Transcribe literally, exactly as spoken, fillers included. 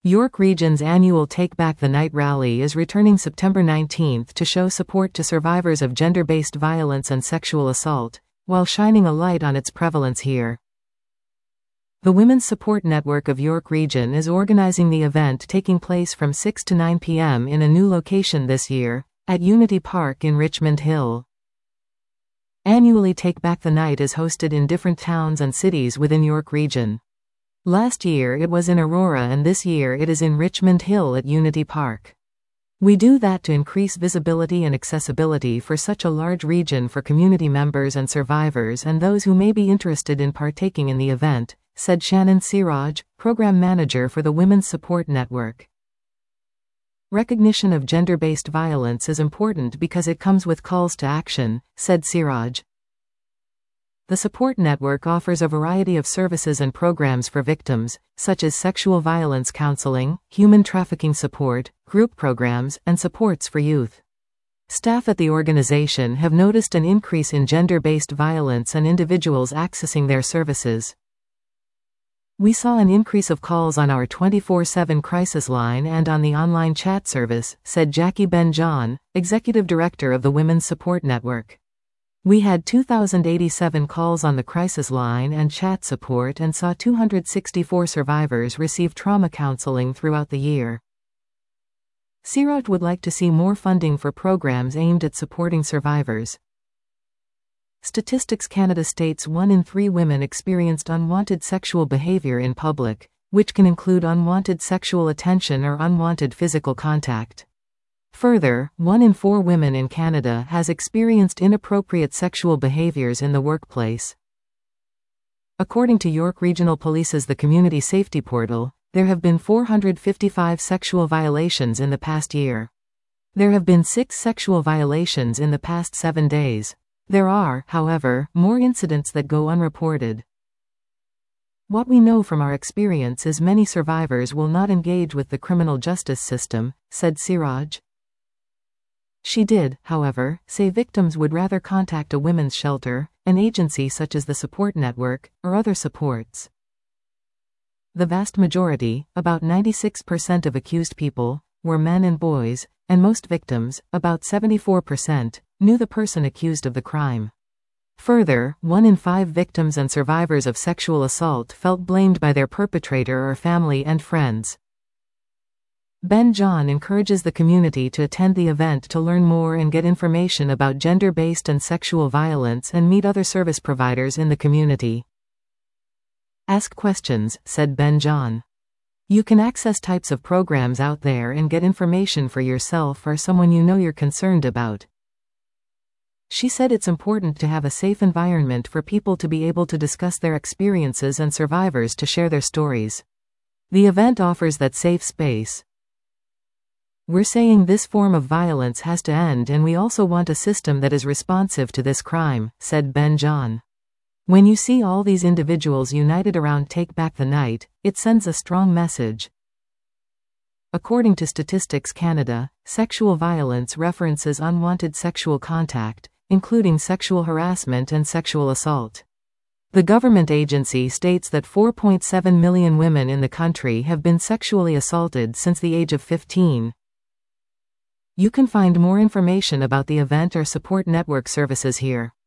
York Region's annual Take Back the Night rally is returning September nineteenth to show support to survivors of gender-based violence and sexual assault, while shining a light on its prevalence here. The Women's Support Network of York Region is organizing the event, taking place from six to nine p m in a new location this year, at Unity Park in Richmond Hill. Annually, Take Back the Night is hosted in different towns and cities within York Region. Last year it was in Aurora, and this year it is in Richmond Hill at Unity Park. We do that to increase visibility and accessibility for such a large region for community members and survivors and those who may be interested in partaking in the event, said Shannon Siraj, Program Manager for the Women's Support Network. Recognition of gender-based violence is important because it comes with calls to action, said Siraj. The support network offers a variety of services and programs for victims, such as sexual violence counseling, human trafficking support, group programs, and supports for youth. Staff at the organization have noticed an increase in gender-based violence and individuals accessing their services. We saw an increase of calls on our twenty-four seven crisis line and on the online chat service, said Jackie Ben-John, Executive Director of the Women's Support Network. We had two thousand eighty-seven calls on the crisis line and chat support and saw two hundred sixty-four survivors receive trauma counseling throughout the year. Siraj would like to see more funding for programs aimed at supporting survivors. Statistics Canada states one in three women experienced unwanted sexual behavior in public, which can include unwanted sexual attention or unwanted physical contact. Further, one in four women in Canada has experienced inappropriate sexual behaviors in the workplace. According to York Regional Police's The Community Safety Portal, there have been four hundred fifty-five sexual violations in the past year. There have been six sexual violations in the past seven days. There are, however, more incidents that go unreported. What we know from our experience is many survivors will not engage with the criminal justice system, said Siraj. She did, however, say victims would rather contact a women's shelter, an agency such as the support network, or other supports. The vast majority, about ninety-six percent of accused people, were men and boys, and most victims, about seventy-four percent, knew the person accused of the crime. Further, one in five victims and survivors of sexual assault felt blamed by their perpetrator or family and friends. Ben-John encourages the community to attend the event to learn more and get information about gender-based and sexual violence and meet other service providers in the community. Ask questions, said Ben-John. You can access types of programs out there and get information for yourself or someone you know you're concerned about. She said it's important to have a safe environment for people to be able to discuss their experiences and survivors to share their stories. The event offers that safe space. We're saying this form of violence has to end, and we also want a system that is responsive to this crime, said Ben-John. When you see all these individuals united around Take Back the Night, it sends a strong message. According to Statistics Canada, sexual violence references unwanted sexual contact, including sexual harassment and sexual assault. The government agency states that four point seven million women in the country have been sexually assaulted since the age of fifteen. You can find more information about the event or support network services here.